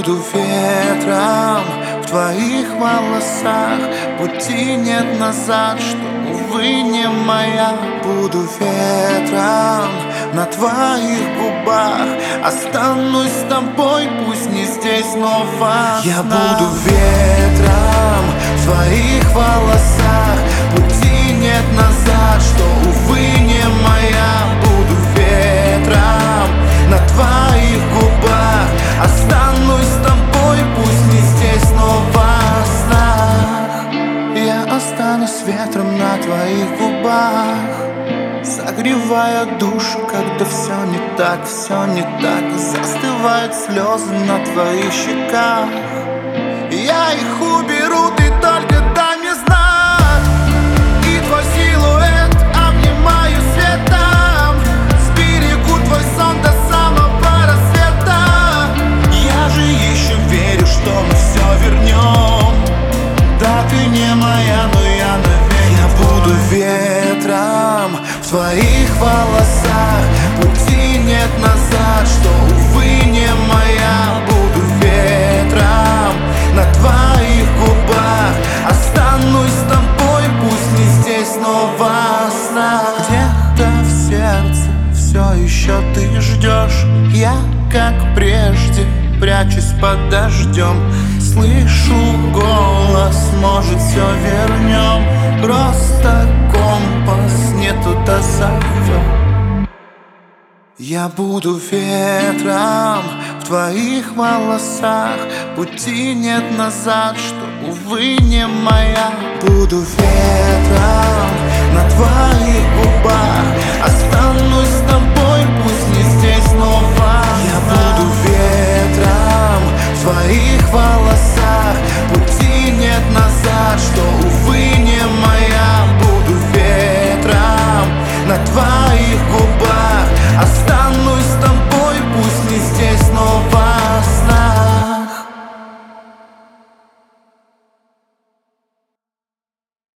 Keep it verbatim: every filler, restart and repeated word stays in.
буду ветром в твоих волосах. Пути нет назад, что, увы, не моя. Буду ветром на твоих губах. Останусь с тобой, пусть не здесь, но во снах. Я буду ветром в твоих волосах. Пути нет назад, что, увы, не моя. Буду ветром на твоих губах. Останусь с тобой, пусть не здесь, но во снах. Я останусь ветром на твоих губах, согревая душу, когда все не так, все не так. Застывают слезы на твоих щеках. Я их уберу, ты только дай мне знак. И твой силуэт обнимаю светом. Сберегу твой сон до самого рассвета. Я же еще верю, что мы все вернем. Да, ты не моя, но я навек. Я буду ветром в твоих волосах. Пути нет назад, что, увы, не моя. Буду ветром на твоих губах. Останусь с тобой, пусть не здесь, но во снах. Где-то в сердце все еще ты ждешь. Я, как прежде, прячусь под дождем. Слышу голос, может, все вернем. Просто компас не туда зовет. Я буду ветром в твоих волосах. Пути нет назад, что, увы, не моя. Буду ветром